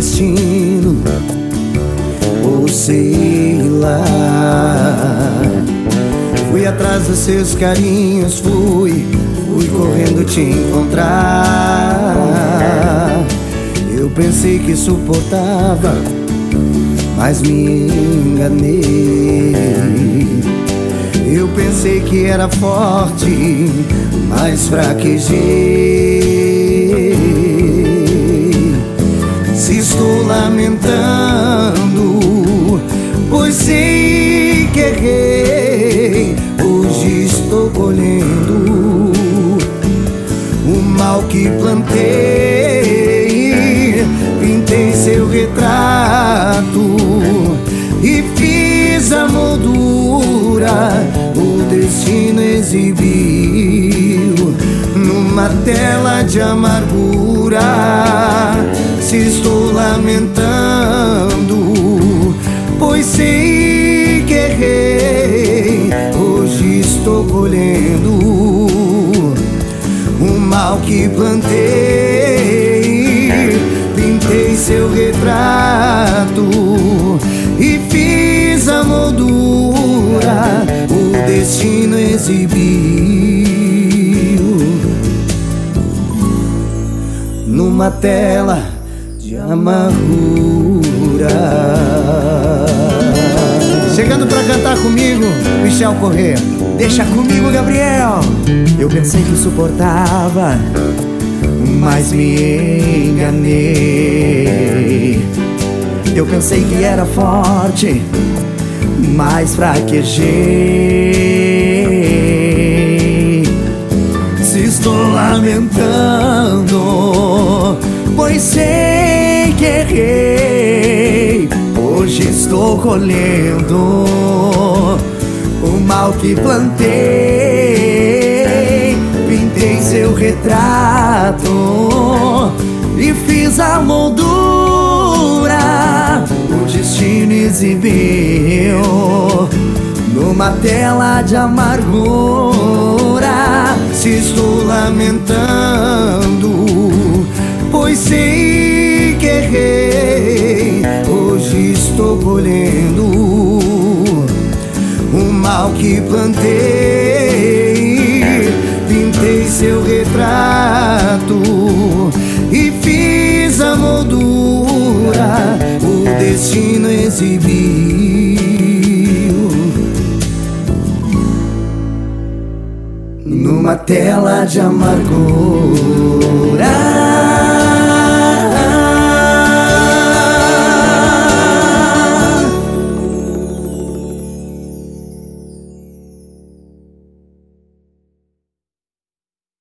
destino, ou sei lá. Fui atrás dos seus carinhos, fui correndo te encontrar. Eu pensei que suportava, mas me enganei. Eu pensei que era forte, mas fraquejei. Se estou lamentando, pois sei que errei, hoje estou colhendo o mal que plantei. Pintei seu retrato e fiz a moldura, o destino exibiu numa tela de amargura. Se estou lamentando, pois sei que errei, hoje estou colhendo o mal que plantei. Pintei seu retrato e fiz a moldura, o destino exibiu numa tela de amargura. Chegando pra cantar comigo, Michel Corrêa. Deixa comigo, Gabriel. Eu pensei que suportava, mas me enganei. Eu pensei que era forte, mas fraquejei. Se estou lamentando, pois sei que errei, hoje estou colhendo o mal que plantei. Pintei seu retrato e fiz a moldura, o destino exibiu numa tela de amargura. Se estou lamentando, pois sei que errei, hoje estou colhendo o mal que plantei. Pintei seu retrato e fiz a moldura, o destino exibiu numa tela de amargura.